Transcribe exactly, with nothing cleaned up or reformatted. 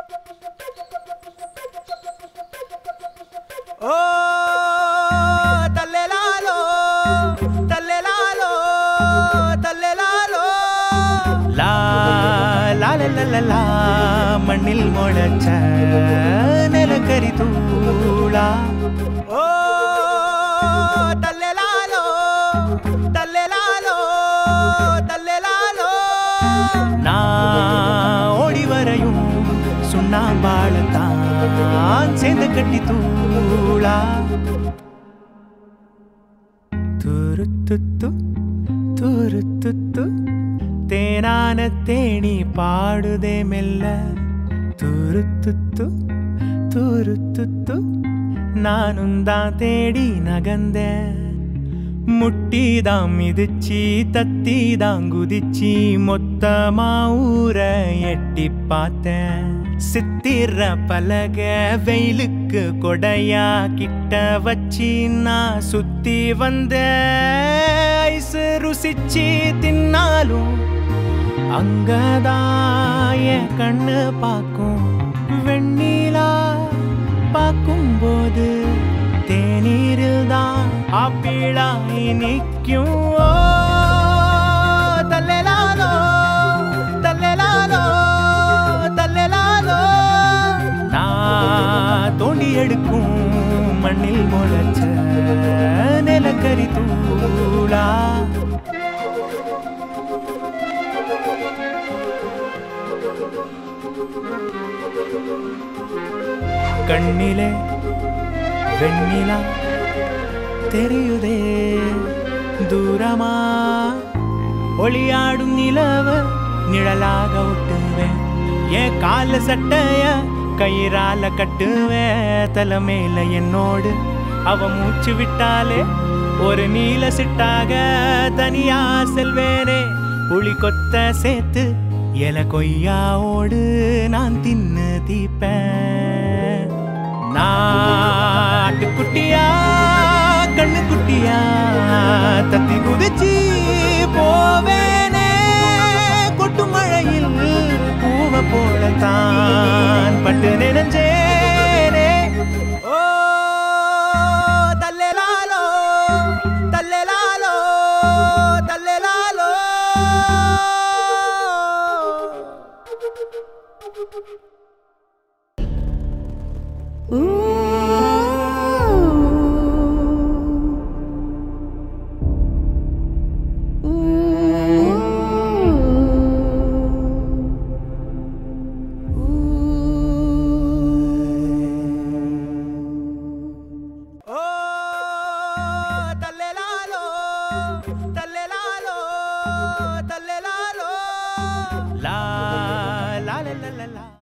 ఓ తల్లెలాలో తల్లెలాలో తల్లెలాలో లా లా లా లా లా മണ്ണിൽ മുളച്ച നിലക്കരി തൂള ഓ തല്ലലാലോ തല്ലലാലോ തല്ലലാലോ നാ ഓടി വരയും സുണ്ണാമ്പാളത്താൻ சேர்ந்து கட்டி தூளா துருத்துத்து துருத்துத்து தேனான தேனி பாடுதே மெல்ல துருத்துத்து துருத்துத்து நானும் தான் தேடி நகந்தேன் முட்டிதான் மிதிச்சி தத்திதான் குதிச்சி மொத்தமா ஊர எட்டி பார்த்தேன் சித்திர பலக வெயிலுக்கு கொடையா கிட்ட வச்சி நான் சுத்தி வந்த ஐசு ருசிச்சி தின்னாலும் அங்கதான் என் கண்ணு பார்க்கும் வெண்ணிலா பார்க்கும் போது தேநீரில் தான் ஆப்பிளாய் நிற்கும் ஓ தல்லலாலோ தல்லலாலோ தல்லலாலோ நான் தோண்டி எடுக்கும் மண்ணில் முளைச்ச நிலக்கரி தூளா கண்ணிலே வெண்ணிலா தெரியுதே தூரமா ஒளியாடும் நிலவ நிழலாக ஒட்டுவேன் என் கால சட்டைய கயிறால கட்டுவேன் தலை மேல என்னோடு அவ மூச்சு விட்டாலே ஒரு நீல சிட்டாக தனியா செல்வேனே புளி கொத்த சேர்த்து எல கொய்யாவோடு நான் தின்னு தீப்பேன் நாட்டு குட்டியா கண்ணு குட்டியா தத்தி குதிச்சி போவேனே கொட்டு மழையில் பூவ போலத்தான் பட்டு நினைஞ்சேனே ஓ தல்லலாலோ தல்லலாலோ தல்லலாலோ தல்லலாலோ தல்லலாலோ லா லா லா லா லா